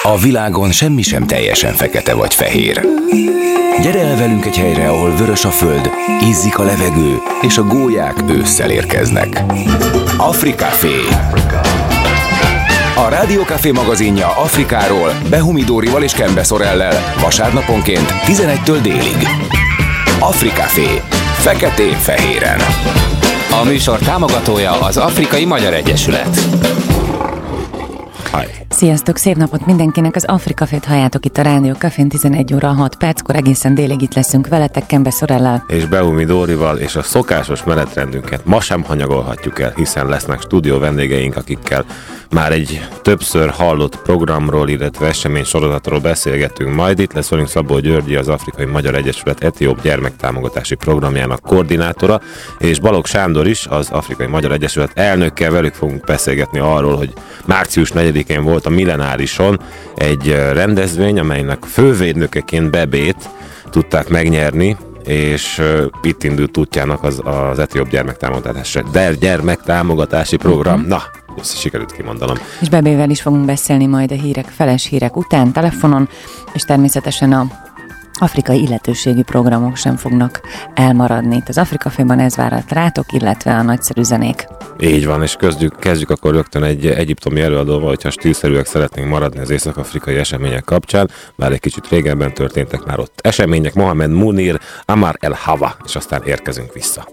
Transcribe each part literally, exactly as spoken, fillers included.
A világon semmi sem teljesen fekete vagy fehér. Gyere el velünk egy helyre, ahol vörös a föld, ízzik a levegő, és a gólyák ősszel érkeznek. Africafé. A Rádiókafé magazinja Afrikáról Behumi Dórival és Kembe Szorellel vasárnaponként tizenegytől délig. Africafé. Feketén-fehéren. A műsor támogatója az Afrikai Magyar Egyesület. Hi. Sziasztok, szép napot mindenkinek! Az Africafét halljátok itt a Rádiókafén, tizenegy óra hat perckor, egészen délig itt leszünk veletek, Kembe Szorellel És Behumi Dórival, és a szokásos menetrendünket ma sem hanyagolhatjuk el, hiszen lesznek stúdió vendégeink, akikkel már egy többször hallott programról, illetve esemény sorozatról beszélgetünk majd. Itt lesz velünk Szabó Györgyi, az Afrikai Magyar Egyesület etióp gyermektámogatási programjának koordinátora, és Balogh Sándor is, az Afrikai Magyar Egyesület elnökkel. Velük fogunk beszélgetni arról, hogy március negyedikén volt a Millenárison egy rendezvény, amelynek fővédnökeként Bebét tudták megnyerni, és uh, itt indult útjának az, az etióp gyermektámogatási, der gyermektámogatási program. Uh-huh. Na, ezt sikerült kimondanom. És Bebével is fogunk beszélni majd a hírek, feles hírek után, telefonon, és természetesen a afrikai illetőségi programok sem fognak elmaradni. Itt az Africaféban ez várat rátok, illetve a nagyszerű zenék. Így van, és kezdjük, kezdjük akkor rögtön egy egyiptomi előadóval, hogyha stílszerűek szeretnénk maradni az észak-afrikai események kapcsán, bár egy kicsit régebben történtek már ott események. Mohamed Munir, Amar El Hawa, és aztán érkezünk vissza.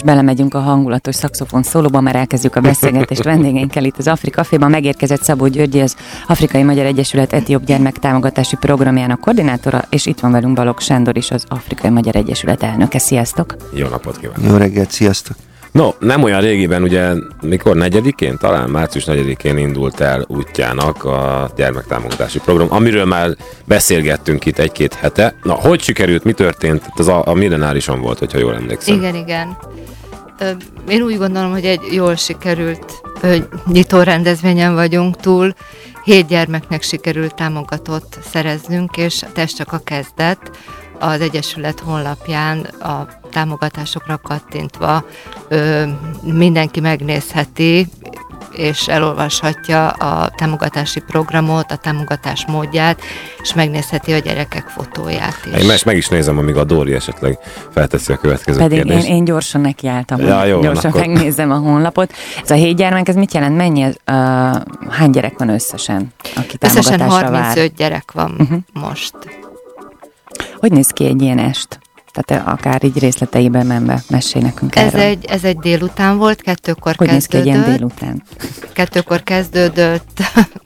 belemegyünk a hangulatos szaxofon szólóba, mert elkezdjük a beszélgetést vendégeinkkel itt az Afrika Caféban. Megérkezett Szabó Györgyi, az Afrikai Magyar Egyesület etióp gyermektámogatási programjának koordinátora, és itt van velünk Balogh Sándor is, az Afrikai Magyar Egyesület elnöke. Sziasztok! Jó napot kívánok! Jó reggelt, sziasztok! No, nem olyan régiben, ugye, mikor negyedikén, talán március negyedikén indult el útjának a gyermektámogatási program, amiről már beszélgettünk itt egy-két hete. Na, hogy sikerült, mi történt? Ez a, a millenárison volt, hogyha jól emlékszem. Igen, igen. Én úgy gondolom, hogy egy jól sikerült nyitó rendezvényen vagyunk túl. Hét gyermeknek sikerült támogatót szereznünk, és ez csak a kezdet. Az Egyesület honlapján a támogatásokra kattintva ö, mindenki megnézheti, és elolvashatja a támogatási programot, a támogatás módját, és megnézheti a gyerekek fotóját is. Én most meg is nézem, amíg a Dóri esetleg felteszi a következő Pedig kérdést. én, én gyorsan nekiálltam, ja, jó, gyorsan van, megnézem a honlapot. Ez a hét gyermek, ez mit jelent? Mennyi, uh, hány gyerek van összesen, aki támogatásra összesen vár? harmincöt gyerek van uh-huh. most. Hogy néz ki egy ilyen est? Tehát akár így részleteiben menve, mesélj nekünk ez erről. egy, ez egy délután volt, kettőkor hogy kezdődött. Hogy néz ki egy ilyen délután? Kettőkor kezdődött.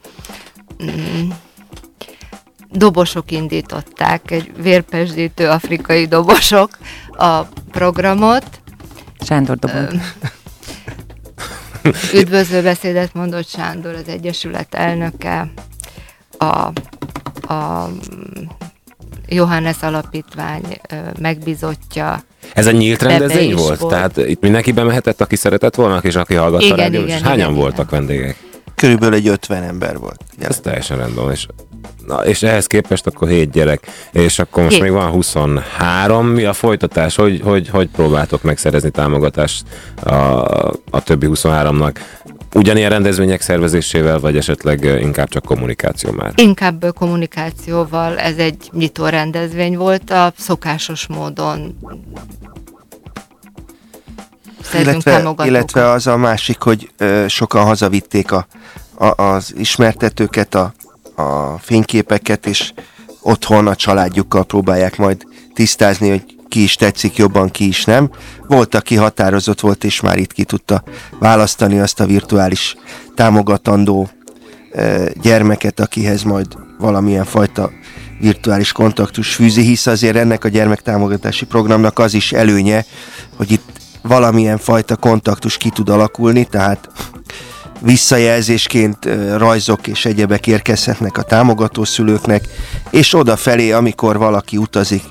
Dobosok indították, egy vérpesdítő afrikai dobosok a programot. Sándor dobott. Üdvözlő beszédet mondott Sándor, az Egyesület elnöke, a, a Johannes Alapítvány megbízottja. Ez a nyílt rendezvény volt? volt? Tehát itt mindenki bemehetett, aki szeretett volna, és aki hallgatta igen, a rádiót? igen, Hányan igen, voltak igen. vendégek? Körülbelül egy ötven ember volt. Ez teljesen rendben. És, na, és ehhez képest akkor hét gyerek, és akkor most hét. még van huszonhárom. Mi a folytatás? Hogy, hogy, hogy próbáltok megszerezni támogatást a, a többi huszonháromnak? Ugyanilyen rendezvények szervezésével, vagy esetleg inkább csak kommunikáció már? Inkább kommunikációval. Ez egy nyitó rendezvény volt, a szokásos módon illetve, illetve az a másik, hogy ö, sokan hazavitték a, a, az ismertetőket, a, a fényképeket, és otthon a családjukkal próbálják majd tisztázni, hogy ki is tetszik jobban, ki is nem. Volt, aki határozott volt, és már itt ki tudta választani azt a virtuális támogatandó ö, gyermeket, akihez majd valamilyen fajta virtuális kontaktus fűzi, hisz azért ennek a gyermektámogatási programnak az is előnye, hogy itt valamilyen fajta kontaktus ki tud alakulni, tehát visszajelzésként rajzok és egyebek érkezhetnek a támogató szülőknek, és odafelé, amikor valaki utazik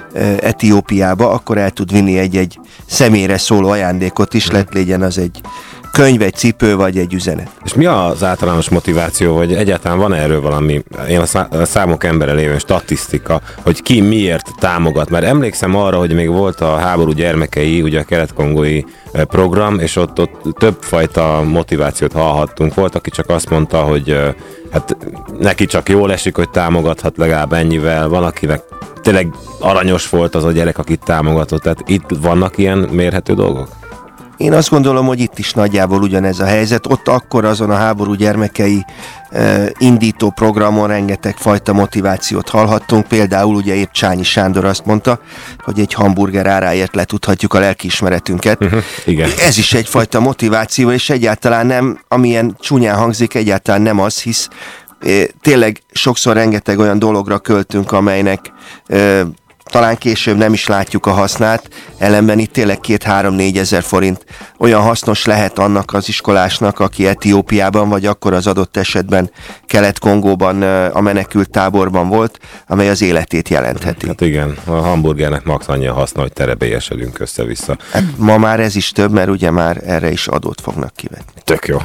Etiópiába, akkor el tud vinni egy-egy személyre szóló ajándékot is, lett legyen az egy könyv, egy cipő, vagy egy üzenet. És mi az általános motiváció, hogy egyáltalán van erről valami, én a számok embere lévén statisztika, hogy ki miért támogat? Mert emlékszem arra, hogy még volt a háború gyermekei, ugye a kelet-kongói program, és ott, ott többfajta motivációt hallhattunk. Volt, aki csak azt mondta, hogy hát neki csak jól esik, hogy támogathat legalább ennyivel, van, akinek tényleg aranyos volt az a gyerek, akit támogatott. Tehát itt vannak ilyen mérhető dolgok? Én azt gondolom, hogy itt is nagyjából ugyanez a helyzet. Ott akkor azon a háború gyermekei eh, indító programon rengeteg fajta motivációt hallhattunk. Például ugye épp Csányi Sándor azt mondta, hogy egy hamburger áráért letudhatjuk a lelkiismeretünket. Uh-huh, igen. Ez is egyfajta motiváció, és egyáltalán nem, amilyen csúnyán hangzik, egyáltalán nem az, hisz eh, tényleg sokszor rengeteg olyan dologra költünk, amelynek eh, talán később nem is látjuk a hasznát, ellenben itt tényleg két-három-négy ezer forint olyan hasznos lehet annak az iskolásnak, aki Etiópiában, vagy akkor az adott esetben Kelet-Kongóban a menekült táborban volt, amely az életét jelentheti. Hát igen, a hamburgernek max annyi a haszna, hogy terebélyesedünk össze-vissza. Hát ma már ez is több, mert ugye már erre is adót fognak kivetni. Tök jó.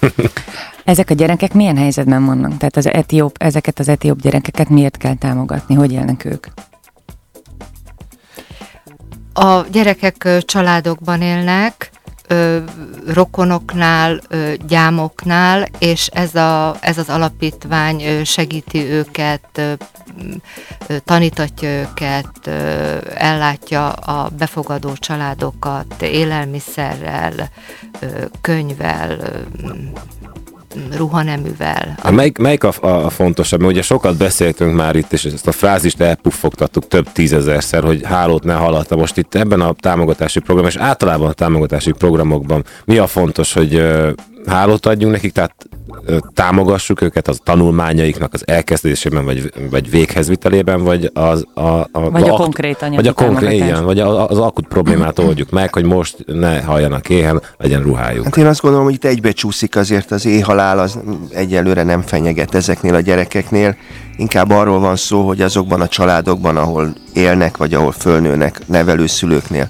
Ezek a gyerekek milyen helyzetben vannak? Tehát az etióp, ezeket az etióp gyerekeket miért kell támogatni? Hogy élnek ők? A gyerekek családokban élnek, ö, rokonoknál, ö, gyámoknál, és ez, a, ez az alapítvány ö, segíti őket, ö, ö, tanítatja őket, ö, ellátja a befogadó családokat élelmiszerrel, ö, könyvvel, ö, ruhaneművel. Melyik, melyik a, a fontosabb? Mert ugye sokat beszéltünk már itt, és ezt a frázist elpuffogtattuk több tízezerszer, hogy hálót ne hallata. Most itt ebben a támogatási program, és általában a támogatási programokban mi a fontos, hogy uh, hálót adjunk nekik, tehát uh, támogassuk őket az tanulmányaiknak az elkezdésében, vagy, vagy véghezvitelében, vagy az a, a, vagy a, a konkrét anyagi vagy a konkrét, igen, vagy az akut problémát oldjuk meg, hogy most ne halljanak éhen, legyen ruhájuk. Hát én azt gondolom, hogy itt egybecsúszik azért az éhhalál, az egyelőre nem fenyeget ezeknél a gyerekeknél. Inkább arról van szó, hogy azokban a családokban, ahol élnek, vagy ahol fölnőnek nevelőszülőknél,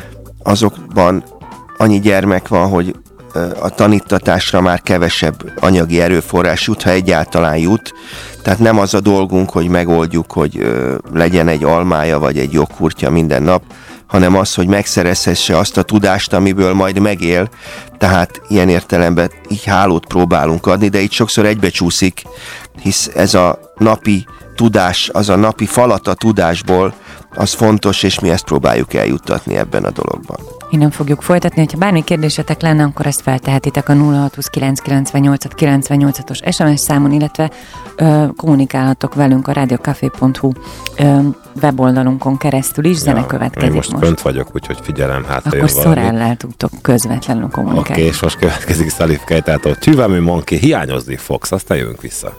azokban annyi gyermek van, hogy a tanítatásra már kevesebb anyagi erőforrás jut, ha egyáltalán jut. Tehát nem az a dolgunk, hogy megoldjuk, hogy legyen egy almája, vagy egy joghurtja minden nap, hanem az, hogy megszerezhesse azt a tudást, amiből majd megél. Tehát ilyen értelemben így hálót próbálunk adni, de itt sokszor egybecsúszik, hisz ez a napi tudás, az a napi falat a tudásból, az fontos, és mi ezt próbáljuk eljuttatni ebben a dologban. Innen fogjuk folytatni, hogyha bármi kérdésetek lenne, akkor ezt feltehetitek a nulla hat kilenc kilenc nyolc kilenc nyolc-os es em es számon, illetve ö, kommunikálhatok velünk a rádiókafé pont hu ö, weboldalunkon keresztül is, zene ja, következik most. Most fönt vagyok, úgyhogy figyelem, hátra akkor Sorellel tudtok közvetlenül kommunikálni. Oké, okay, és most következik Salif Keitától Csüvemű Monkey, hiányozni fogsz, aztán jövünk vissza.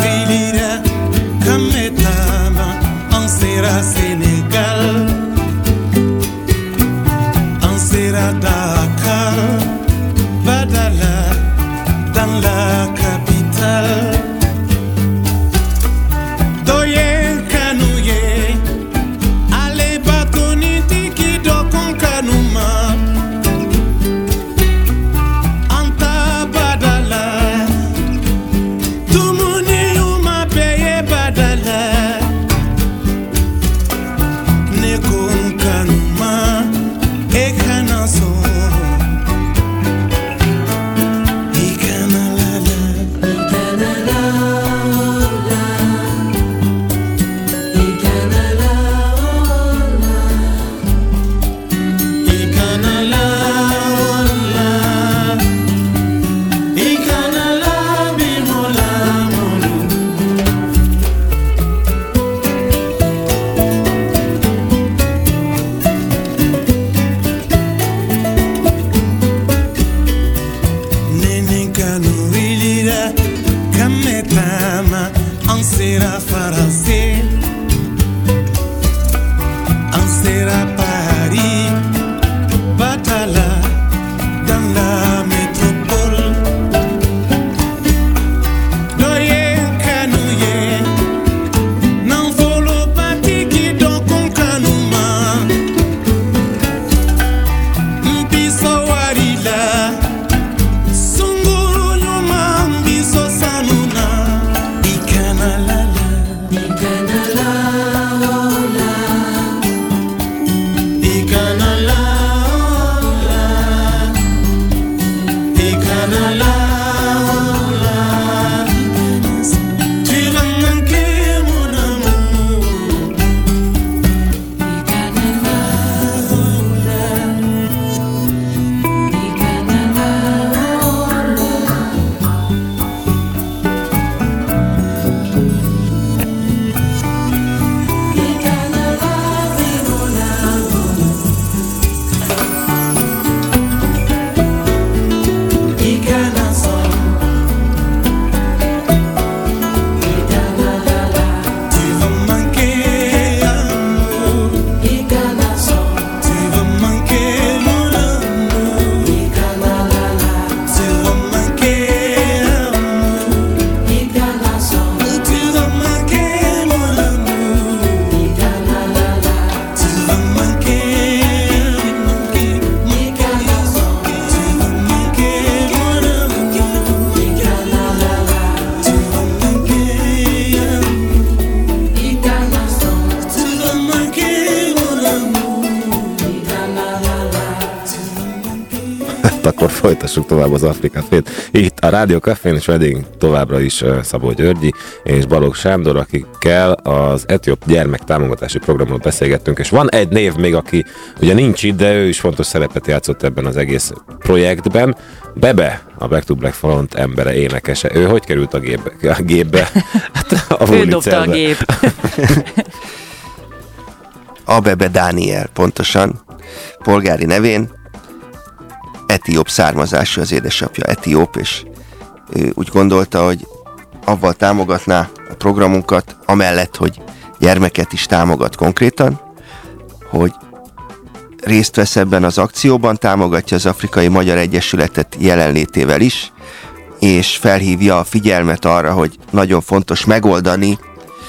Sénégal akkor folytassuk tovább az Afrika Fét. Itt a Rádió Cafén, és vendégünk továbbra is Szabó Györgyi és Balogh Sándor, akikkel az etióp gyermektámogatási programról beszélgettünk, és van egy név még, aki ugye nincs itt, de ő is fontos szerepet játszott ebben az egész projektben. Bebe, a Back to Black Front embere, énekese. Ő hogy került a gépbe? A gépbe? Hát a ő dobta a gép. A Bebe Dániel, pontosan, polgári nevén, etióp származású, az édesapja etióp, és ő úgy gondolta, hogy avval támogatná a programunkat, amellett, hogy gyermeket is támogat konkrétan, hogy részt vesz ebben az akcióban, támogatja az Afrikai Magyar Egyesületet jelenlétével is, és felhívja a figyelmet arra, hogy nagyon fontos megoldani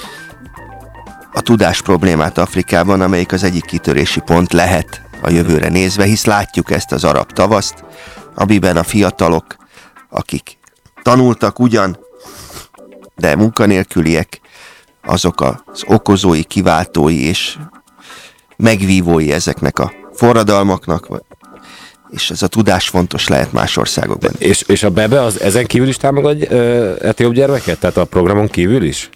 a tudás problémát Afrikában, amelyik az egyik kitörési pont lehet a jövőre nézve, hisz látjuk ezt az arab tavaszt, amiben a fiatalok, akik tanultak ugyan, de munkanélküliek, azok az okozói, kiváltói és megvívói ezeknek a forradalmaknak, és ez a tudás fontos lehet más országokban. És, és a Bebe az ezen kívül is támogat etióp gyermeket? Tehát a programon kívül is?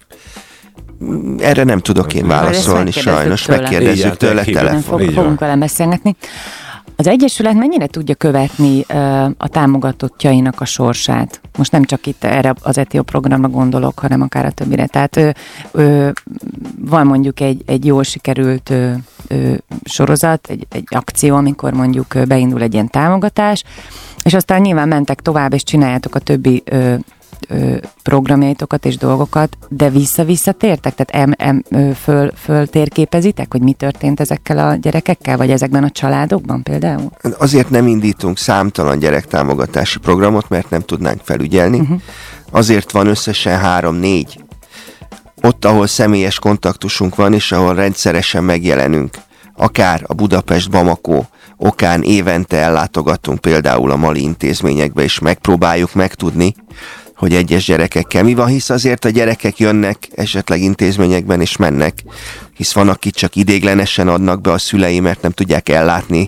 Erre nem tudok én válaszolni, sajnos. Megkérdezzük tőle telefonon. Fogunk vele beszélgetni. Az Egyesület mennyire tudja követni uh, a támogatottjainak a sorsát? Most nem csak itt erre az etióp programra gondolok, hanem akár a többire. Tehát ö, ö, van mondjuk egy, egy jól sikerült ö, ö, sorozat, egy, egy akció, amikor mondjuk ö, beindul egy ilyen támogatás, és aztán nyilván mentek tovább, és csináljátok a többi ö, ö, programjaitokat és dolgokat, de vissza-vissza tértek? Tehát em, em, ö, föl, föl térképezitek, hogy mi történt ezekkel a gyerekekkel, vagy ezekben a családokban például? Azért nem indítunk számtalan gyerektámogatási programot, mert nem tudnánk felügyelni. Uh-huh. Azért van összesen három-négy. Ott, ahol személyes kontaktusunk van, és ahol rendszeresen megjelenünk. Akár a Budapest-Bamako okán évente ellátogatunk például a mali intézményekbe, és megpróbáljuk megtudni, hogy egyes gyerekekkel mi van, hisz azért a gyerekek jönnek esetleg intézményekben és mennek, hisz van, akit csak idéglenesen adnak be a szülei, mert nem tudják ellátni,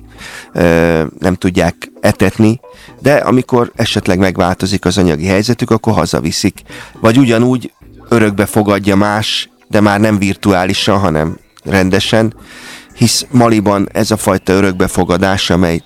nem tudják etetni, de amikor esetleg megváltozik az anyagi helyzetük, akkor hazaviszik. Vagy ugyanúgy örökbe fogadja más, de már nem virtuálisan, hanem rendesen, hisz Maliban ez a fajta örökbefogadás, amely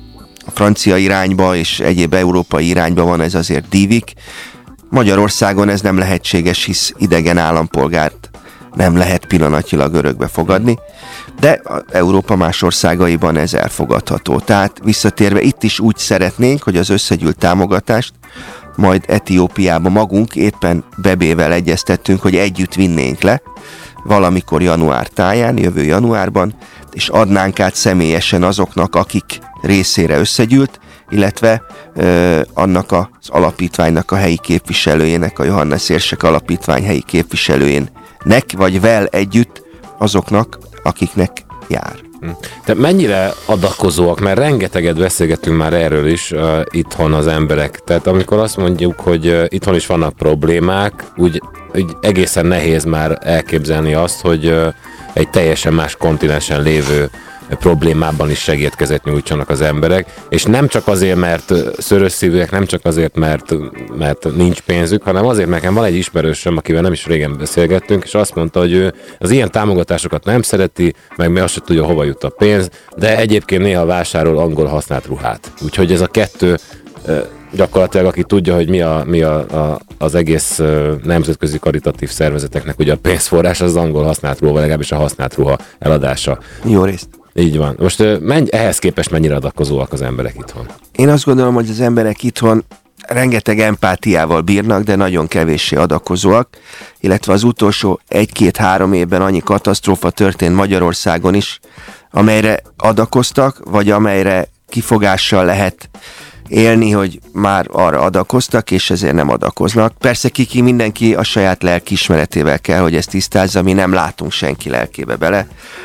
a francia irányba és egyéb európai irányba van, ez azért dívik. Magyarországon ez nem lehetséges, hisz idegen állampolgárt nem lehet pillanatnyilag örökbe fogadni, de Európa más országaiban ez elfogadható. Tehát visszatérve itt is úgy szeretnénk, hogy az összegyűlt támogatást majd Etiópiába magunk éppen Bebével egyeztettünk, hogy együtt vinnénk le valamikor január táján, jövő januárban, és adnánk át személyesen azoknak, akik részére összegyűlt, illetve ö, annak az alapítványnak a helyi képviselőjének, a Johannes Érsek alapítvány helyi képviselőjének, vagy vel együtt azoknak, akiknek jár. De mennyire adakozóak, mert rengeteget beszélgetünk már erről is uh, itthon az emberek. Tehát amikor azt mondjuk, hogy uh, itthon is vannak problémák, úgy, úgy egészen nehéz már elképzelni azt, hogy uh, egy teljesen más kontinensen lévő problémában is segítkezet nyújtsanak az emberek, és nem csak azért, mert szörös szívűek, nem csak azért, mert, mert nincs pénzük, hanem azért, nekem van egy ismerősöm, akivel nem is régen beszélgettünk, és azt mondta, hogy ő az ilyen támogatásokat nem szereti, meg mi azt sem tudja, hova jut a pénz, de egyébként néha vásárol angol használt ruhát. Úgyhogy ez a kettő gyakorlatilag, aki tudja, hogy mi, a, mi a, a, az egész nemzetközi karitatív szervezeteknek ugye a pénzforrás, az, az angol használt ruha, vagy legalábbis a használt ruha eladása. Jó részt. Így van. Most menj, ehhez képest mennyire adakozóak az emberek itthon? Én azt gondolom, hogy az emberek itthon rengeteg empátiával bírnak, de nagyon kevéssé adakozóak, illetve az utolsó egy-két-három évben annyi katasztrófa történt Magyarországon is, amelyre adakoztak, vagy amelyre kifogással lehet élni, hogy már arra adakoztak, és ezért nem adakoznak. Persze kiki mindenki a saját lelkiismeretével kell, hogy ezt tisztázza, mi nem látunk senki lelkébe bele.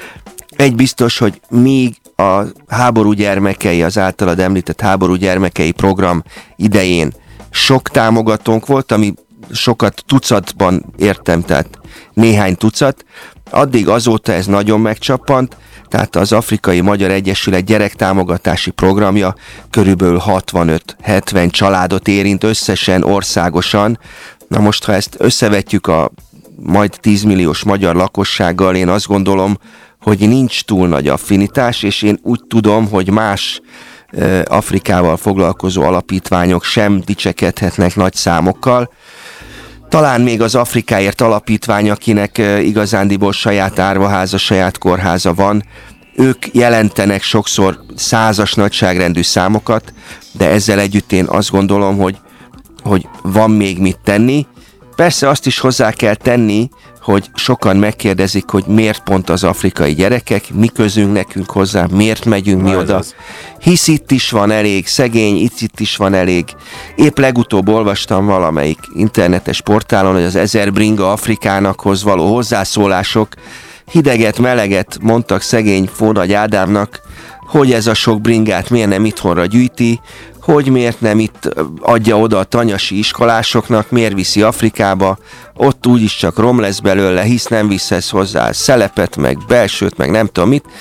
Egy biztos, hogy míg a háború gyermekei, az általad említett háború gyermekei program idején sok támogatónk volt, ami sokat tucatban értem, tehát néhány tucat. Addig azóta ez nagyon megcsappant, tehát az Afrikai Magyar Egyesület gyerektámogatási programja körülbelül hatvanöt-hetven családot érint összesen országosan. Na most, ha ezt összevetjük a majd tíz milliós magyar lakossággal, én azt gondolom, hogy nincs túl nagy affinitás, és én úgy tudom, hogy más e, Afrikával foglalkozó alapítványok sem dicsekedhetnek nagy számokkal. Talán még az Afrikáért alapítvány, akinek e, igazándiból saját árvaháza, saját kórháza van, ők jelentenek sokszor százas nagyságrendű számokat, de ezzel együtt én azt gondolom, hogy, hogy van még mit tenni. Persze azt is hozzá kell tenni, hogy sokan megkérdezik, hogy miért pont az afrikai gyerekek, mi közünk nekünk hozzá, miért megyünk mi oda. Hisz itt is van elég szegény, itt, itt is van elég. Épp legutóbb olvastam valamelyik internetes portálon, hogy az ezer bringa Afrikánakhoz való hozzászólások hideget, meleget mondtak szegény Fónagy Ádámnak, hogy ez a sok bringát miért nem itthonra gyűjti, hogy miért nem itt adja oda a tanyasi iskolásoknak, miért viszi Afrikába, ott úgyis csak rom lesz belőle, hisz nem viszesz hozzá szelepet, meg belsőt, meg nem tudom mit.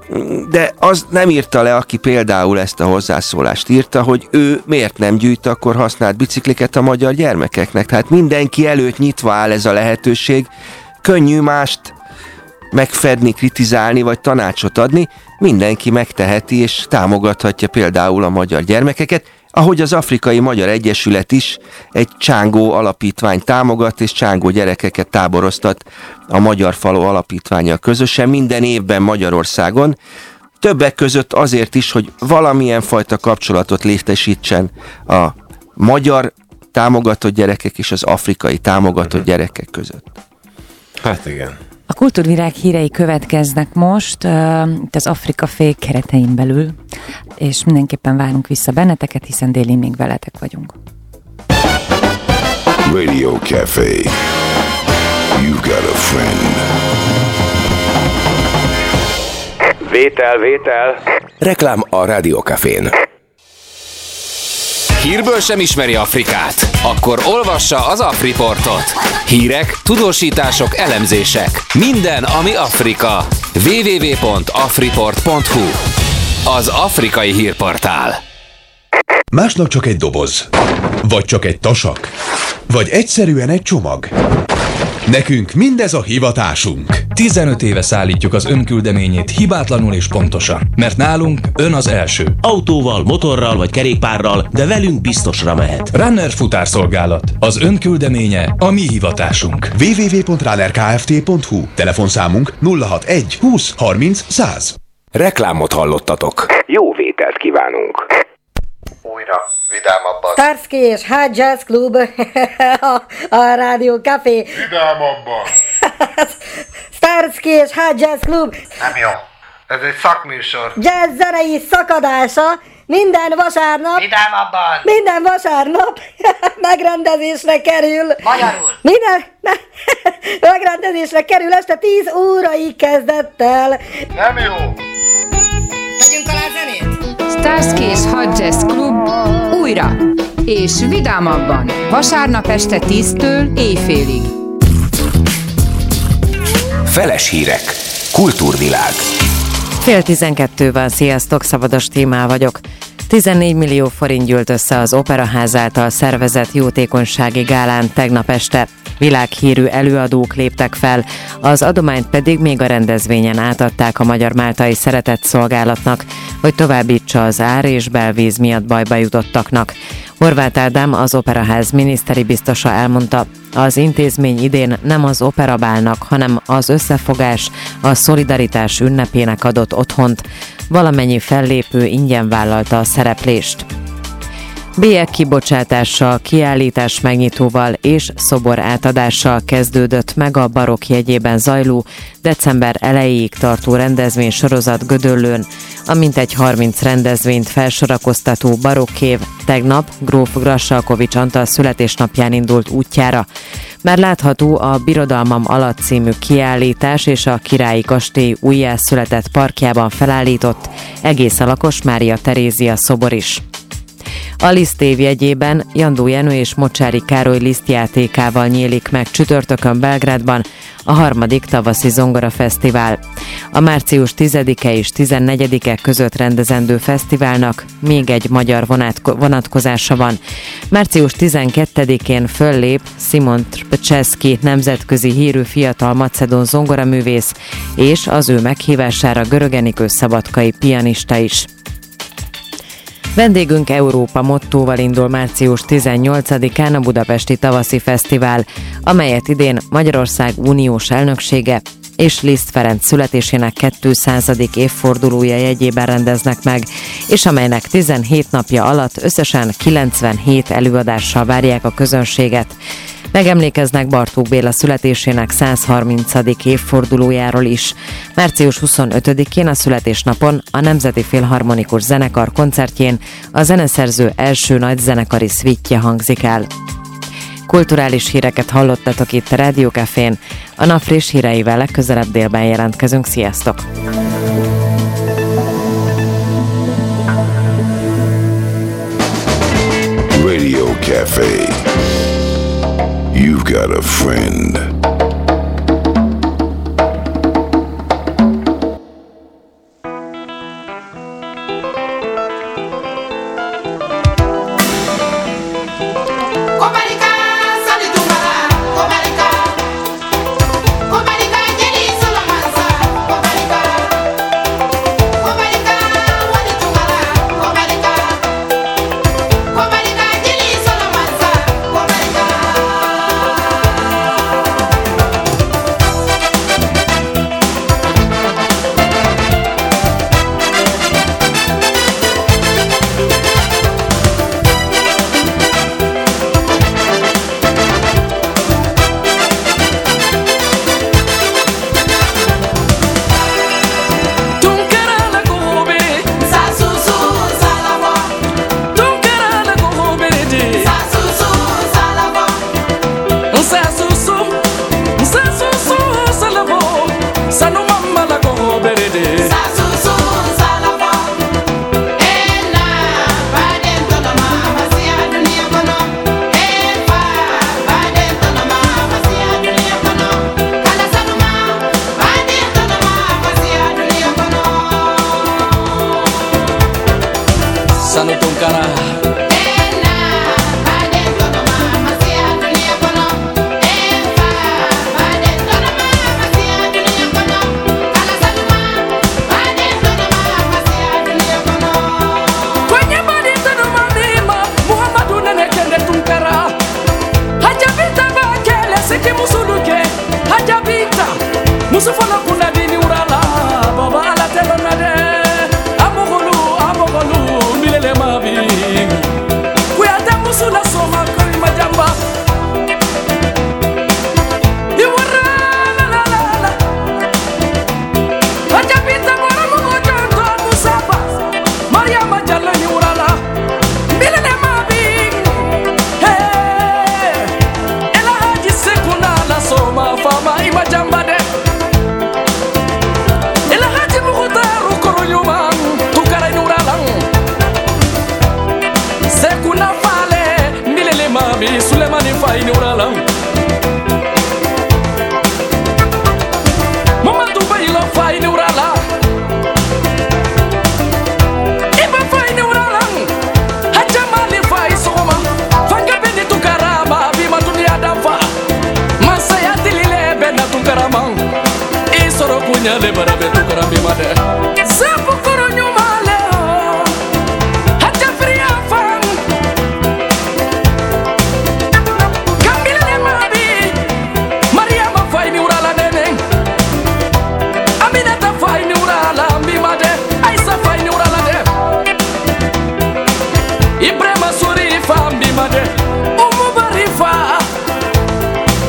De az nem írta le, aki például ezt a hozzászólást írta, hogy ő miért nem gyűjt akkor használt bicikliket a magyar gyermekeknek. Tehát mindenki előtt nyitva áll ez a lehetőség, könnyű mást megfedni, kritizálni, vagy tanácsot adni, mindenki megteheti és támogathatja például a magyar gyermekeket, ahogy az Afrikai Magyar Egyesület is egy csángó alapítvány támogat, és csángó gyerekeket táboroztat a Magyar Falu alapítvánnyal közösen minden évben Magyarországon, többek között azért is, hogy valamilyen fajta kapcsolatot létesítsen a magyar támogatott gyerekek és az afrikai támogatott gyerekek között. Hát igen. A Kultúrvirág hírei következnek most uh, itt az Afrika Fél keretein belül, és mindenképpen várunk vissza benneteket, hiszen déli még veletek vagyunk. Radio Café. You got a friend. Vétel, vétel. Reklám a Rádió Cafén. Hírből sem ismeri Afrikát? Akkor olvassa az Afriportot. Hírek, tudósítások, elemzések. Minden, ami Afrika. double-u double-u double-u pont afriport pont hu. Az afrikai hírportál. Másnak csak egy doboz. Vagy csak egy tasak. Vagy egyszerűen egy csomag. Nekünk mindez a hivatásunk. tizenöt éve szállítjuk az önküldeményét hibátlanul és pontosan. Mert nálunk ön az első. Autóval, motorral vagy kerékpárral, de velünk biztosra mehet. Runner futárszolgálat. Az önküldeménye a mi hivatásunk. double-u double-u double-u pont runner kft pont hu. Telefonszámunk nulla hatvanegy húsz harminc száz. Reklámot hallottatok. Jó vételt kívánunk. Újra vidámabban. Starsky és Hot Jazz Club a, a Rádió Café. Vidámabban. Starsky és Hot Jazz Club. Nem jó. Ez egy szakműsor. Jazz zenei szakadása minden vasárnap. Vidámabban. Minden vasárnap megrendezésre kerül. Magyarul. Minden megrendezésre kerül este tíz óraig kezdettel. Nem jó. Tegyünk alá zenét. Starsky és Hot Jazz Club újra és vidámabban vasárnap este tíztől éjfélig. Feles hírek. Kultúrvilág. Fél tizenkettővel, sziasztok, Szabados Tímál vagyok. tizennégy millió forint gyűlt össze az Operaház által szervezett jótékonysági gálán tegnap este. Világhírű előadók léptek fel, az adományt pedig még a rendezvényen átadták a Magyar Máltai Szeretett Szolgálatnak, hogy továbbítsa az ár és belvíz miatt bajba jutottaknak. Horváth Ádám, az Operaház miniszteri biztosa elmondta, az intézmény idén nem az operabálnak, hanem az összefogás, a szolidaritás ünnepének adott otthont. Valamennyi fellépő ingyen vállalta a szereplést. Bélyeg kibocsátással, kiállítás megnyitóval és szobor átadással kezdődött meg a barokk jegyében zajló, december elejéig tartó rendezvény sorozat Gödöllőn. A mintegy harminc rendezvényt felsorakoztató barokkév tegnap gróf Grassalkovich Antal születésnapján indult útjára. Már látható a Birodalmam alatt című kiállítás és a Királyi Kastély újjászületett parkjában felállított egész alakos Mária Terézia szobor is. A lisztév jegyében Jandó Jenő és Mocsári Károly lisztjátékával nyílik meg csütörtökön Belgrádban a harmadik tavaszi zongorafesztivál. A március tizedike és tizennegyedike között rendezendő fesztiválnak még egy magyar vonatkozása van. március tizenkettedikén föllép Simon Trpczewski nemzetközi hírű fiatal macedón zongoraművész, és az ő meghívására Görög Enikő szabadkai pianista is. Vendégünk Európa mottóval indul március tizennyolcadikán a Budapesti Tavaszi Fesztivál, amelyet idén Magyarország uniós elnöksége és Liszt Ferenc születésének kétszázadik évfordulója jegyében rendeznek meg, és amelynek tizenhét napja alatt összesen kilencvenhét előadással várják a közönséget. Megemlékeznek Bartók Béla születésének százharmincadik évfordulójáról is. március huszonötödikén a születésnapon a Nemzeti Filharmonikus Zenekar koncertjén a zeneszerző első nagy zenekari szvítje hangzik el. Kulturális híreket hallottatok itt a Rádió Cafén. A nap friss híreivel legközelebb délben jelentkezünk. Sziasztok! Radio Café. You've got a friend.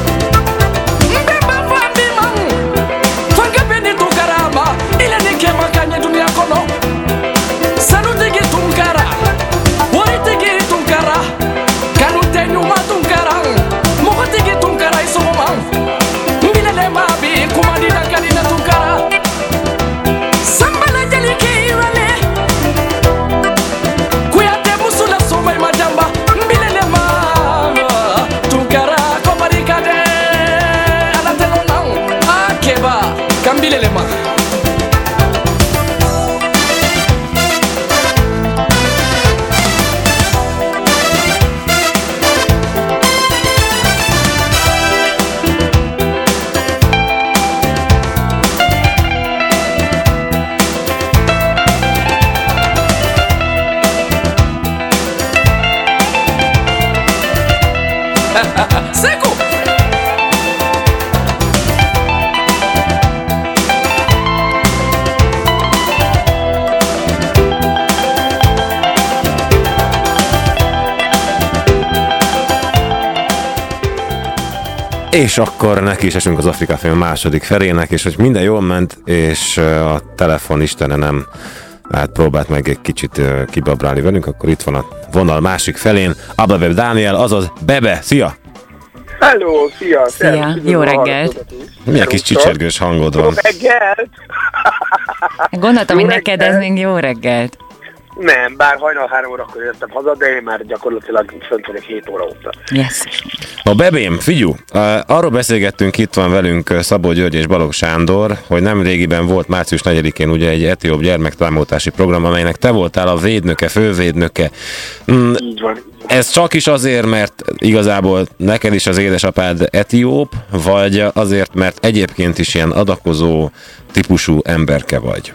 Fanga beni tu karama, ile ni kema Chambile le man. Seco! És akkor neki is esünk az Afrika film második felének, és hogy minden jól ment, és a telefon istene nem hát próbált meg egy kicsit kibabrálni velünk, akkor itt van a vonal másik felén, Ababeb Dániel, azaz Bebe, szia! Hello, szia! Szia, jó reggelt! Milyen kis csicsergős hangod van? Jó reggelt! Gondoltam, hogy neked ez még jó reggelt. Nem, bár hajnal három órakor jöttem haza, de én már gyakorlatilag fönt vagyok hét óra óta. Yes. A Bebém, figyú, arról beszélgettünk, itt van velünk Szabó György és Balogh Sándor, hogy nem régiben volt március negyedikén ugye egy etióp gyermektámogatási program, amelynek te voltál a védnöke, fővédnöke. Mm, Így van. Ez csak is azért, mert igazából neked is az édesapád etióp, vagy azért, mert egyébként is ilyen adakozó típusú emberke vagy?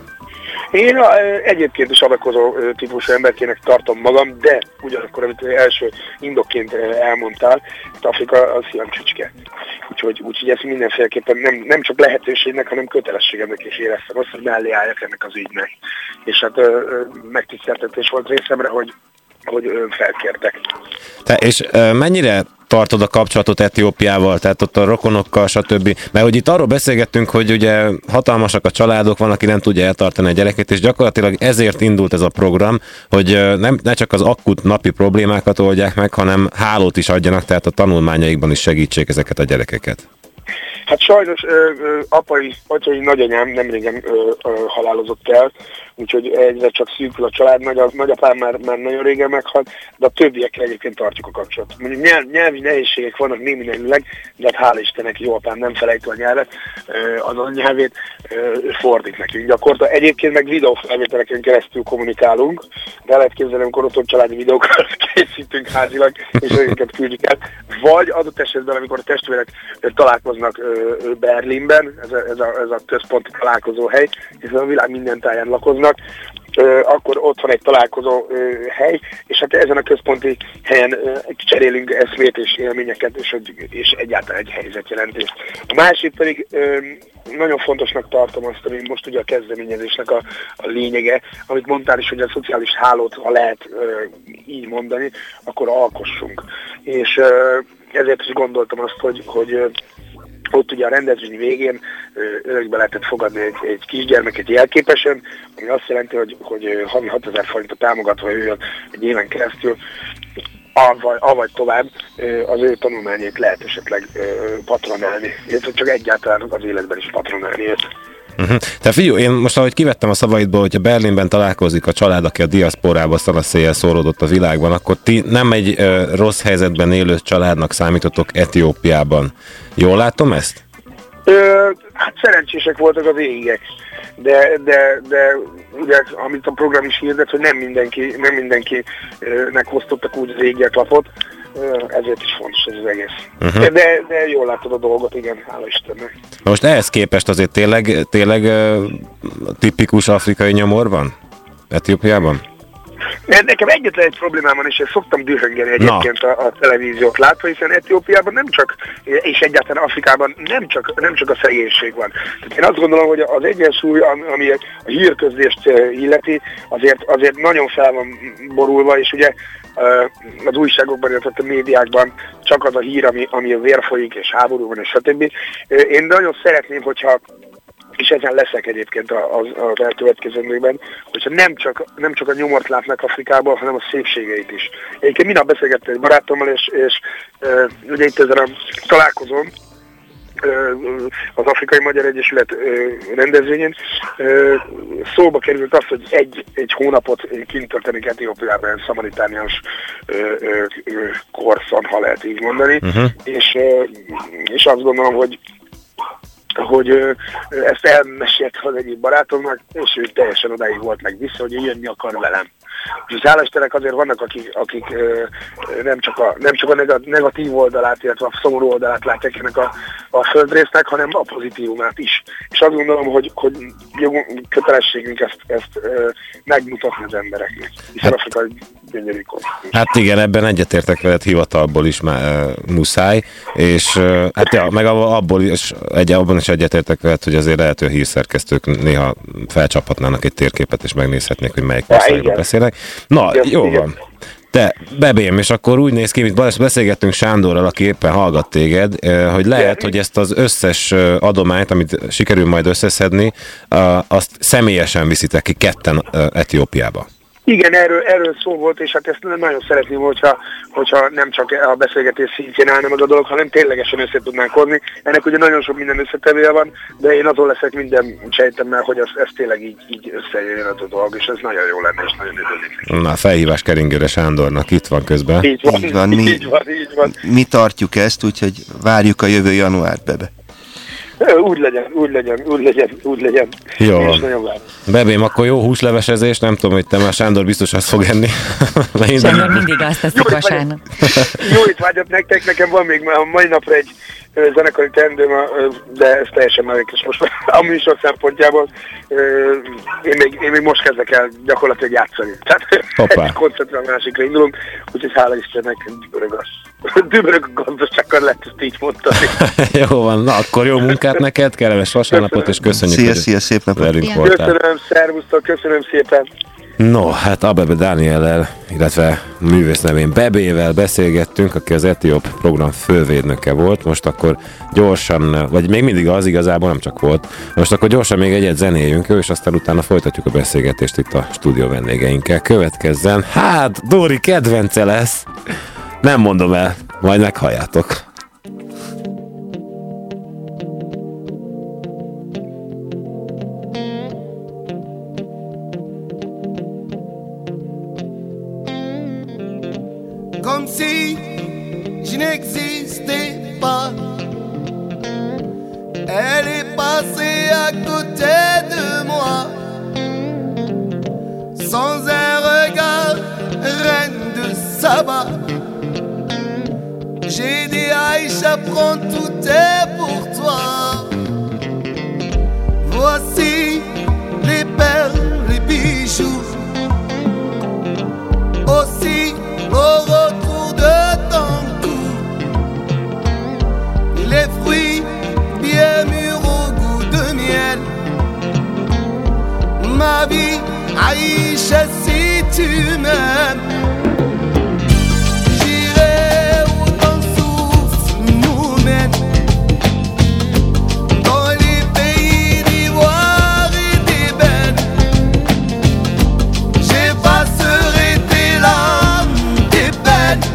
Én a, egyébként is adakozó típusú emberkének tartom magam, de ugyanakkor, amit első indokként elmondtál, itt Afrika az szívemcsücske. Úgyhogy, úgyhogy ezt mindenféleképpen nem, nem csak lehetőségnek, hanem kötelességemnek is éreztem azt, hogy mellé álljak ennek az ügynek. És hát ö, ö, megtiszteltetés volt részemre, hogy, hogy ö, felkértek. Te, és ö, mennyire tartod a kapcsolatot Etiópiával, tehát ott a rokonokkal, stb. Mert hogy itt arról beszélgettünk, hogy ugye hatalmasak a családok, van, aki nem tudja eltartani a gyereket, és gyakorlatilag ezért indult ez a program, hogy nem, ne csak az akut napi problémákat oldják meg, hanem hálót is adjanak, tehát a tanulmányaikban is segítsék ezeket a gyerekeket. Hát sajnos ö, ö, apai, atyai nagyanyám nemrégen ö, ö, halálozott el, úgyhogy egyre csak szűkül a család, Nagy, nagyapám már, már nagyon régen meghalt, de a többiekkel egyébként tartjuk a kapcsolatot. Mondjuk nyelv, nyelvi nehézségek vannak némileg, de hát hála Istennek jó apám nem felejtő a nyelvet, ö, az a nyelvét ö, fordít nekünk gyakorta. Egyébként meg videófelvételeken keresztül kommunikálunk, de lehet képzelni, amikor otthon családi videókat készítünk házilag, és őket küldjük el. Vagy adott esetben, amikor a testvérek találkoznak Berlinben, ez a, ez a, ez a központi találkozó hely, hiszen a világ minden táján lakoznak, akkor ott van egy találkozó hely, és hát ezen a központi helyen cserélünk eszmét és élményeket, és, és egyáltalán egy helyzetjelentést. A másik pedig nagyon fontosnak tartom azt, ami most ugye a kezdeményezésnek a, a lényege, amit mondtál is, hogy a szociális hálót, ha lehet így mondani, akkor alkossunk. És ezért is gondoltam azt, hogy, hogy ott ugye a rendezvény végén örökbe lehetett fogadni egy, egy kisgyermeket jelképesen, ami azt jelenti, hogy, hogy havi hatezer forintot támogatva jöjjön egy éven keresztül, avagy, avagy tovább az ő tanulmányait lehet esetleg patronálni, illetve csak egyáltalán az életben is patronálni őt. Uh-huh. Te figyelj, én most ahogy kivettem a szavaidból, hogyha Berlinben találkozik a család, aki a diaszporában szanaszéjjel szóródott a világban, akkor ti nem egy uh, rossz helyzetben élő családnak számítotok Etiópiában. Jól látom ezt? Ö, hát szerencsések voltak az égek, de, de, de ugye, amit a program is hirdet, hogy nem mindenki, nem mindenkinek osztottak úgy az égek lapot, ezért is fontos ez az egész. Uh-huh. De, de jól látod a dolgot, igen, hála Istennek. Most ehhez képest azért tényleg, tényleg uh, tipikus afrikai nyomor van Etiópiában? Nekem egyetlen egy problémám van, és én szoktam dühöngeni egyébként a, a televíziót látva, hiszen Etiópiában nem csak, és egyáltalán Afrikában nem csak, nem csak a szegénység van. Tehát én azt gondolom, hogy az egyensúly, ami a hírközlést illeti, azért, azért nagyon fel van borulva, és ugye az újságokban, illetve a médiákban csak az a hír, ami, ami a vér folyik, és háború van, és stb. Én nagyon szeretném, hogyha és ezen leszek egyébként az, az elkövetkezőkben, hogyha nem csak, nem csak a nyomort látnak Afrikában, hanem a szépségeit is. Egyébként minap beszélgettem egy barátommal, és, és e, ugye itt ezen a találkozón, e, az Afrikai Magyar Egyesület e, rendezvényén e, szóba került az, hogy egy, egy hónapot kint töltenik Etiópiában, szamaritániás e, e, korszon, ha lehet így mondani, uh-huh. és, e, és azt gondolom, hogy hogy ö, ezt elmesélte az egyik barátomnak, és ő teljesen odáig volt meg vissza, hogy jönni akar velem. És az Istenek azért vannak, akik, akik ö, nem csak a, nem csak a negatív oldalát, illetve a szomorú oldalát látják ennek a, a földrésznek, hanem a pozitívumát is. És azt gondolom, hogy, hogy kötelességünk ezt, ezt ö, megmutatni az embereknek. Hiszen hát, Afrika egy gyönyörű kontinens. Hát igen, ebben egyetértek veled, hivatalból is már e, muszáj, és e, hát ja, meg abból is, egy, abban is egyetértek veled, hogy azért lehet, hogy a hírszerkesztők néha felcsaphatnának egy térképet, és megnézhetnék, hogy melyik országról beszélnek. Na, igen, jó igen. Van. Te, Bebém, és akkor úgy néz ki, mint beszélgettünk Sándorral, aki éppen hallgat téged, hogy lehet, hogy ezt az összes adományt, amit sikerül majd összeszedni, azt személyesen viszitek ki ketten Etiópiába. Igen, erről, erről szó volt, és hát ezt nagyon szeretném, hogyha, hogyha nem csak a beszélgetés szintjén állna meg a dolog, hanem ténylegesen össze tudnánk hozni. Ennek ugye nagyon sok minden összetevője van, de én azon leszek minden sejtemmel, hogy ez, ez tényleg így, így összejön a dolog, és ez nagyon jó lenne, és nagyon örülnék. Na, felhívás keringőre Sándornak, itt van közben. Így van, így van, mi, így van, így van. Mi tartjuk ezt, úgyhogy várjuk a jövő januárt, Bebe. Úgy legyen, úgy legyen, úgy legyen, úgy legyen. Jó van. Bebém, akkor jó húslevesezés, nem tudom, hogy te már Sándor biztos azt fog enni. Sándor mindig azt teszik vasárnap. Jó étvágyat nektek, nekem van még a mai napra egy zenekari teendőm, de ez teljesen mellékes most a műsor szempontjából. Én még, én még most kezdek el gyakorlatilag játszani. Tehát egy koncertre a másikra indulunk, úgyhogy hála Istennek dübörög a gazdasággal lehet ezt így mondani. Jó van, na akkor jó munkát neked, kellemes vasárnapot, és köszönjük, szia, szia, szép napot. velünk voltál. Köszönöm, szervusztok, köszönöm szépen. No, hát Abebe Dániellel, illetve művész nevén Bebével beszélgettünk, aki az Etióp program fővédnöke volt. Most akkor gyorsan, vagy még mindig az igazából, nem csak volt, most akkor gyorsan még egyet zenéljünk, és aztán utána folytatjuk a beszélgetést itt a stúdió vendégeinkkel. Következzen, hát Dóri kedvence lesz, nem mondom el, majd meghalljátok. Comme si je n'existais pas. Elle est passée à côté de moi, sans un regard, reine de Saba. J'ai dit Aïcha, prends tout est pour toi. Voici les perles, les bijoux, aussi au retour de ton cou, les fruits bien mûrs au goût de miel. Ma vie, Aïcha, si tu m'aimes, j'irai où ton souffle nous mène, dans les pays d'ivoire et d'ébène. J'effacerai tes larmes, tes peines.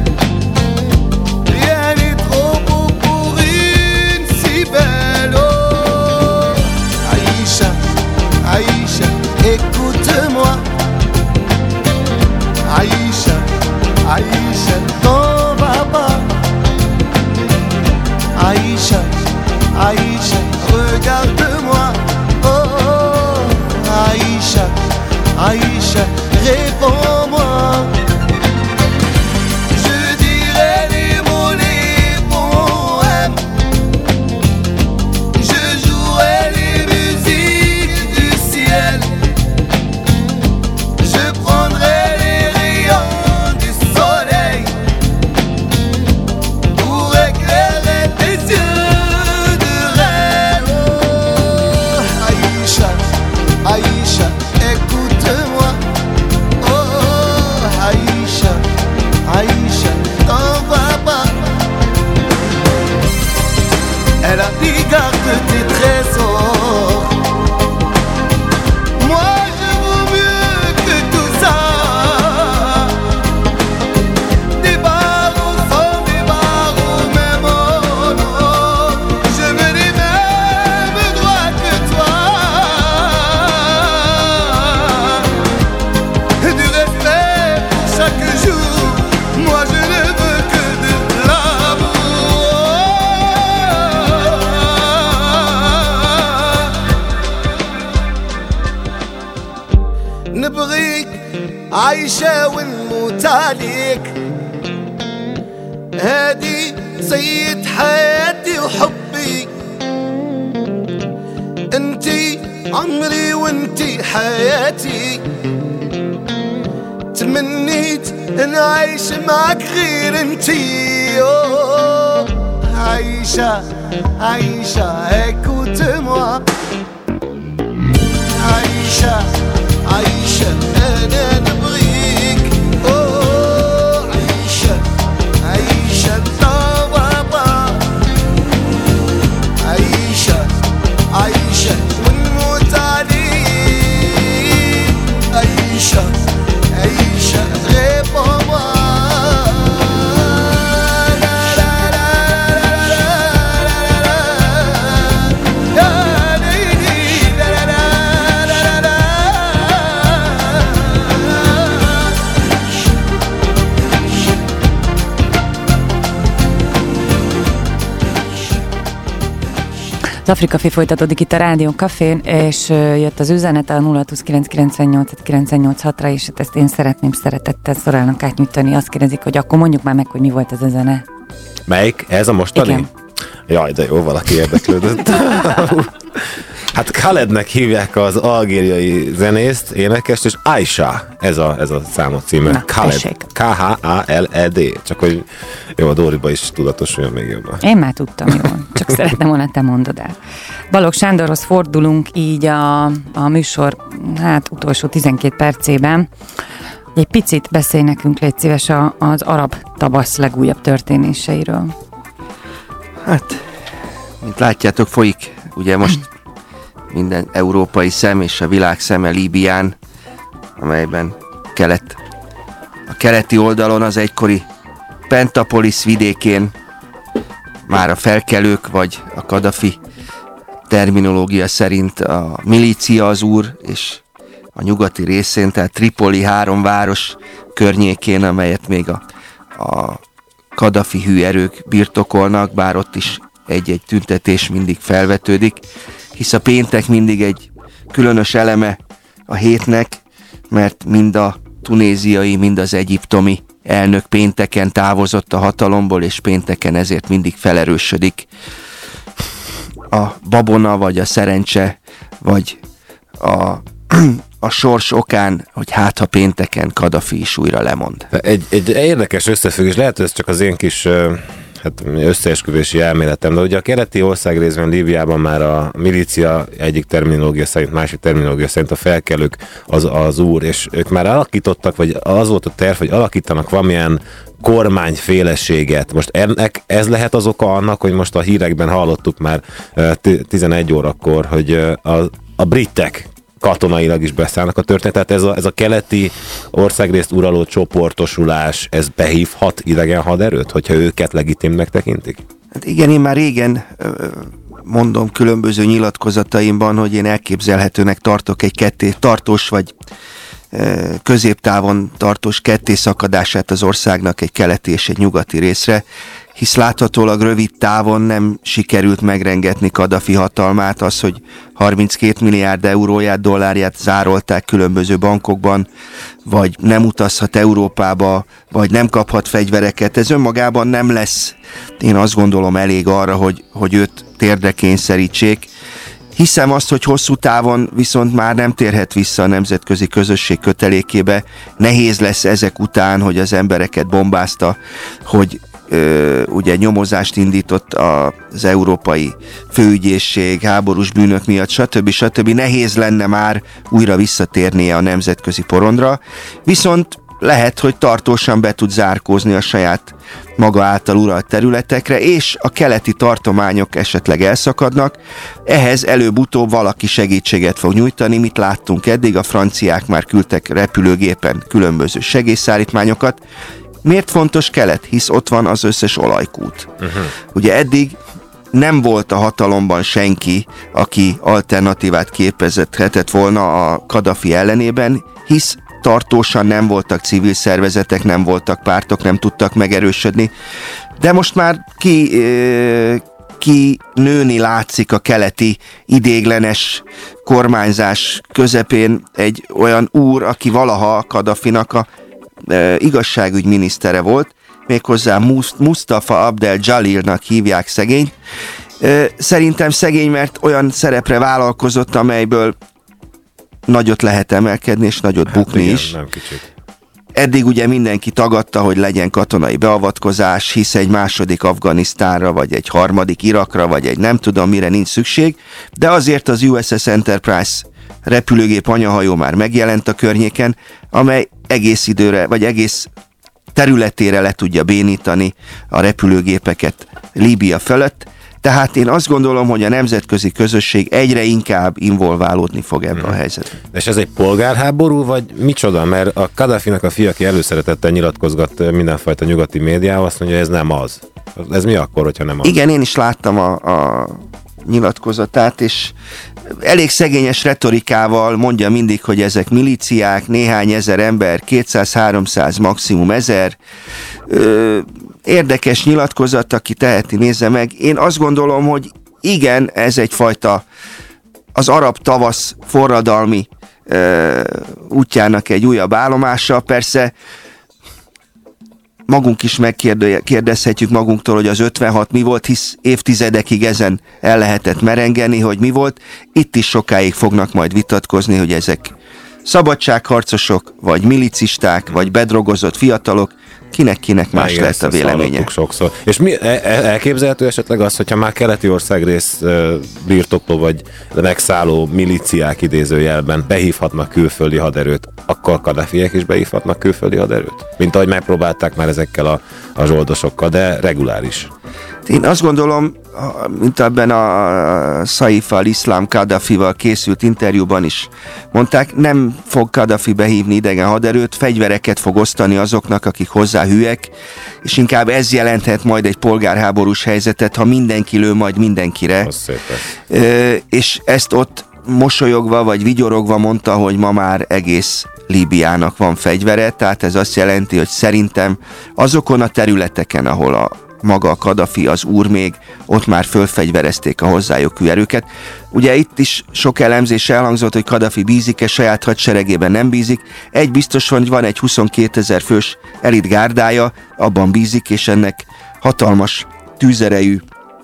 Rien n'est trop beau pour une si belle. Oh, Aïcha, Aïcha, écoute-moi. Aïcha, عايشة ونموت عليك. هادي سيد حياتي وحبي، انتي عمري وانتي حياتي. تمنيت ان عايش معك غير انتي. أوه عايشة عايشة هيك وتموى. عايشة عايشة انا نبغيك. أوه عايشة عايشة طبابا. عايشة عايشة ونموت عليك. عايشة عايشة غير بابا. Az Afrika Café folytatódik itt a Rádió Cafén, és jött az üzenet a nulla kilenc kilencvennyolc kilencszáznyolcvanhatra, és ezt én szeretném szeretettel Szorának átnyújtani. Azt kérdezik, hogy akkor mondjuk már meg, hogy mi volt ez a zene. Melyik? Ez a mostani? Igen. Jaj, de jó, valaki érdeklődött. Hát Khalednek hívják az algériai zenészt, énekest, és Aisha, ez a, ez a számot címe. Na, Khaled. K H A L E D. Csak hogy jó, a Dóriba is tudatosuljon még jobban. Én már tudtam jól, csak szeretném volna, te mondod el. Balogh Sándorhoz fordulunk így a, a műsor, hát utolsó tizenkét percében. Egy picit beszélj nekünk, légy szíves, a, az arab tavasz legújabb történéseiről. Hát, mint látjátok, folyik ugye most minden európai szem és a világ szeme Líbián, amelyben kelet, a keleti oldalon az egykori Pentapolis vidékén már a felkelők, vagy a Kadafi terminológia szerint a milícia az úr, és a nyugati részén, tehát Tripoli három város környékén, amelyet még a, a Kadafi hű erők birtokolnak, bár ott is egy-egy tüntetés mindig felvetődik, hisz a péntek mindig egy különös eleme a hétnek, mert mind a tunéziai, mind az egyiptomi elnök pénteken távozott a hatalomból, és pénteken ezért mindig felerősödik a babona, vagy a szerencse, vagy a, a sors okán, hogy hát ha pénteken Kadafi is újra lemond. Egy, egy érdekes összefüggés, lehet, hogy ez csak az én kis hát összeesküvési elméletem, de ugye a keleti ország részben Líbiában már a milícia egyik terminológia szerint, másik terminológia szerint a felkelők az, az úr, és ők már alakítottak, vagy az volt a terv, hogy alakítanak valamilyen kormányféleséget. Most ennek ez lehet az oka annak, hogy most a hírekben hallottuk már tizenegy órakor, hogy a, a britek katonailag is beszállnak a történetet. Ez a, ez a keleti országrészt uraló csoportosulás, ez behívhat idegen haderőt, hogyha őket legitimnek tekintik? Hát igen, én már régen mondom különböző nyilatkozataimban, hogy én elképzelhetőnek tartok egy ketté tartós, vagy középtávon tartós kettészakadását az országnak egy keleti és egy nyugati részre, hisz láthatólag rövid távon nem sikerült megrengetni Kadafi hatalmát, az, hogy harminckét milliárd euróját, dollárját zárolták különböző bankokban, vagy nem utazhat Európába, vagy nem kaphat fegyvereket. Ez önmagában nem lesz, én azt gondolom, elég arra, hogy, hogy őt térdre kényszerítsék. Hiszem azt, hogy hosszú távon viszont már nem térhet vissza a nemzetközi közösség kötelékébe. Nehéz lesz ezek után, hogy az embereket bombázta, hogy ö, ugye nyomozást indított az Európai Főügyészség háborús bűnök miatt, stb. stb. Nehéz lenne már újra visszatérnie a nemzetközi porondra, viszont lehet, hogy tartósan be tud zárkózni a saját maga által uralt területekre, és a keleti tartományok esetleg elszakadnak. Ehhez előbb-utóbb valaki segítséget fog nyújtani, mit láttunk eddig, a franciák már küldtek repülőgépen különböző segélyszállítmányokat. Miért fontos kelet? Hisz ott van az összes olajkút. Uh-huh. Ugye eddig nem volt a hatalomban senki, aki alternatívát képezhetett volna a Kadafi ellenében, hisz tartósan nem voltak civil szervezetek, nem voltak pártok, nem tudtak megerősödni. De most már ki, ki nőni látszik a keleti idéglenes kormányzás közepén egy olyan úr, aki valaha Kadhafinak a e, igazságügyminisztere volt, méghozzá Mustafa Abdel Jalilnak hívják szegényt. E, szerintem szegény, mert olyan szerepre vállalkozott, amelyből nagyot lehet emelkedni, és nagyot hát bukni igen, is. Nem kicsit. Eddig ugye mindenki tagadta, hogy legyen katonai beavatkozás, hisz egy második Afganisztánra, vagy egy harmadik Irakra, vagy egy nem tudom mire nincs szükség, de azért az U S S Enterprise repülőgép anyahajó már megjelent a környéken, amely egész időre, vagy egész területére le tudja bénítani a repülőgépeket Líbia fölött. Tehát én azt gondolom, hogy a nemzetközi közösség egyre inkább involválódni fog ebbe hmm. a helyzetbe. És ez egy polgárháború, vagy micsoda? Mert a Kadhafinak a fia, aki előszeretettel nyilatkozgat mindenfajta nyugati médiával, azt mondja, hogy ez nem az. Ez mi akkor, hogyha nem az? Igen, én is láttam a, a nyilatkozatát, és elég szegényes retorikával mondja mindig, hogy ezek milíciák, néhány ezer ember, kétszáz-háromszáz, maximum ezer. Ö, Érdekes nyilatkozat, aki teheti, nézze meg. Én azt gondolom, hogy igen, ez egyfajta az arab tavasz forradalmi ö, útjának egy újabb állomása. Persze magunk is megkérdezhetjük magunktól, hogy az ötvenhat mi volt, hisz évtizedekig ezen el lehetett merengeni, hogy mi volt. Itt is sokáig fognak majd vitatkozni, hogy ezek szabadságharcosok, vagy milicisták, vagy bedrogozott fiatalok, kinek-kinek más lett a véleménye. Sokszor. És mi, elképzelhető esetleg az, hogyha már keleti országrész birtokló vagy megszálló milíciák idézőjelben behívhatnak külföldi haderőt, akkor kadhafiek is behívhatnak külföldi haderőt? Mint ahogy megpróbálták már ezekkel a, a zsoldosokkal, de reguláris. Én azt gondolom, mint ebben a Saif al-Islam Kadhafival készült interjúban is mondták, nem fog Kadhafi behívni idegen haderőt, fegyvereket fog osztani azoknak, akik hozzá hülyek, és inkább ez jelenthet majd egy polgárháborús helyzetet, ha mindenki lő majd mindenkire. E, és ezt ott mosolyogva vagy vigyorogva mondta, hogy ma már egész Líbiának van fegyvere, tehát ez azt jelenti, hogy szerintem azokon a területeken, ahol a maga a Kadhafi, az úr még, ott már fölfegyverezték a hozzájuk erőket. Ugye itt is sok elemzés elhangzott, hogy Kadhafi bízik-e, saját hadseregében nem bízik. Egy biztos van, hogy van egy huszonkétezer fős elit gárdája, abban bízik, és ennek hatalmas tűzerejű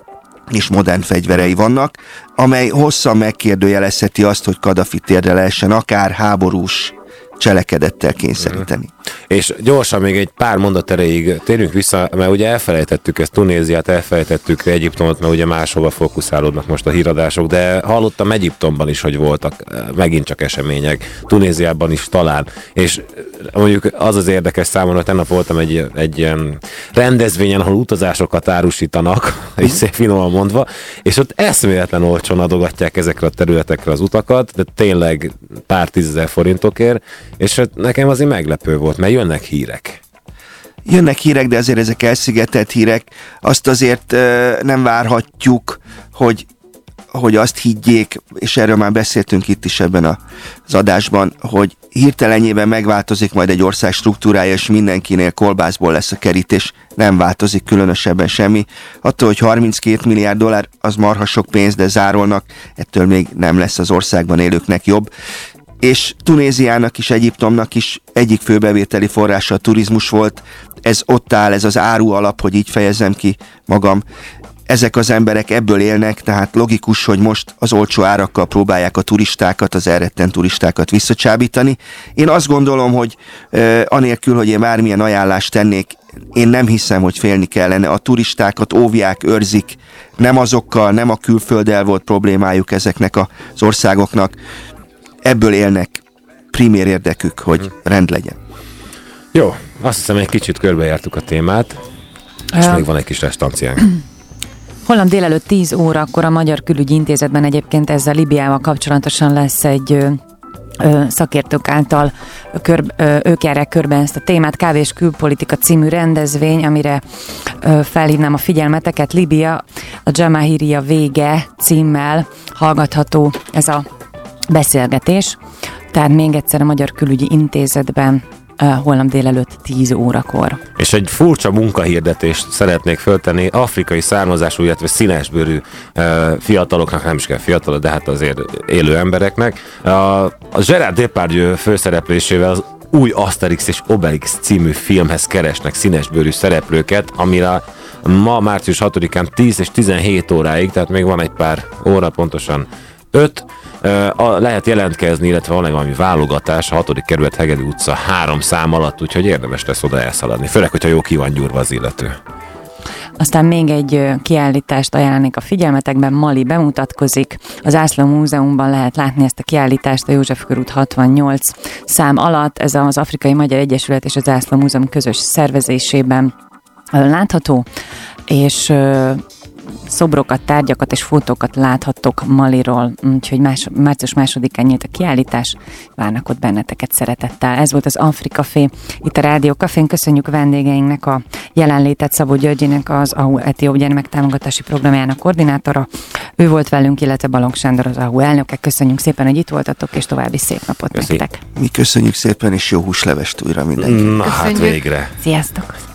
és modern fegyverei vannak, amely hosszan megkérdőjelezheti azt, hogy Kadhafi térdre lehessen akár háborús cselekedettel kényszeríteni. Mm. És gyorsan még egy pár mondat erejéig térjünk vissza, mert ugye elfelejtettük ezt, Tunéziát, elfelejtettük Egyiptomot, mert ugye máshova fókuszálódnak most a híradások, de hallottam Egyiptomban is, hogy voltak megint csak események, Tunéziában is talán, és mondjuk az az érdekes számomra, tegnap voltam egy, egy ilyen rendezvényen, ahol utazásokat árusítanak, és szép finoman mondva, és ott eszméletlen olcsón adogatják ezekre a területekre az utakat, de tényleg pár tízezer forintokért, és nekem azért meglepő volt, mert jönnek hírek. Jönnek hírek, de azért ezek elszigetelt hírek. Azt azért uh, nem várhatjuk, hogy, hogy azt higgyék, és erről már beszéltünk itt is ebben az adásban, hogy hirtelenjében megváltozik majd egy ország struktúrája, és mindenkinél kolbászból lesz a kerítés, nem változik különösebben semmi. Attól, hogy harminckét milliárd dollár, az marha sok pénz, de zárolnak, ettől még nem lesz az országban élőknek jobb. És Tunéziának is, Egyiptomnak is egyik főbevételi forrása a turizmus volt. Ez ott áll, ez az áru alap, hogy így fejezem ki magam. Ezek az emberek ebből élnek, tehát logikus, hogy most az olcsó árakkal próbálják a turistákat, az elrettent turistákat visszacsábítani. Én azt gondolom, hogy uh, anélkül, hogy én bármilyen ajánlást tennék, én nem hiszem, hogy félni kellene. A turistákat óvják, őrzik, nem azokkal, nem a külfölddel volt problémájuk ezeknek az országoknak. Ebből élnek, primér érdekük, hogy rend legyen. Jó, azt hiszem, egy kicsit körbejártuk a témát, és uh, még van egy kis restanciánk. Holnap délelőtt tíz órakor a Magyar Külügyi Intézetben egyébként ezzel Líbiával kapcsolatosan lesz egy ö, ö, szakértők által kör, ö, ők járják körbe ezt a témát, Kávé és külpolitika című rendezvény, amire ö, felhívnám a figyelmeteket. Líbia, a Jamahiriya vége címmel hallgatható ez a beszélgetés. Tehát még egyszer a Magyar Külügyi Intézetben holnap délelőtt tíz órakor. És egy furcsa munkahirdetést szeretnék föltenni afrikai származású, illetve színesbőrű fiataloknak, nem is kell fiatalok, de hát azért élő embereknek. A, a Gerard Depardieu főszereplésével az új Asterix és Obelix című filmhez keresnek színesbőrű szereplőket, amire ma március hatodikán tíz és tizenhét óráig, tehát még van egy pár óra, pontosan öt, uh, lehet jelentkezni, illetve van egy valami válogatás a hatodik kerület Hegedű utca három szám alatt, úgyhogy érdemes lesz oda elszaladni, főleg, hogyha jó ki van gyúrva az illető. Aztán még egy kiállítást ajánlanék a figyelmetekben, Mali bemutatkozik. Az Ászló Múzeumban lehet látni ezt a kiállítást a József körút hatvannyolc szám alatt. Ez az Afrikai Magyar Egyesület és az Ászló Múzeum közös szervezésében látható, és szobrokat, tárgyakat és fotókat láthattok Maliról, úgyhogy más, március másodikán nyílt a kiállítás, várnak ott benneteket szeretettel. Ez volt az Afrikafé, itt a Rádió Cafén. Köszönjük vendégeinknek a jelenlétet, Szabó Györgyének, az á u Etióp gyermektámogatási programjának koordinátora. Ő volt velünk, illetve Balogh Sándor, az á u elnöke. Köszönjük szépen, hogy itt voltatok, és további szép napot Köszi. nektek. Mi köszönjük szépen, és jó húslevest újra mindenkinek. Na hát végre. Sziasztok!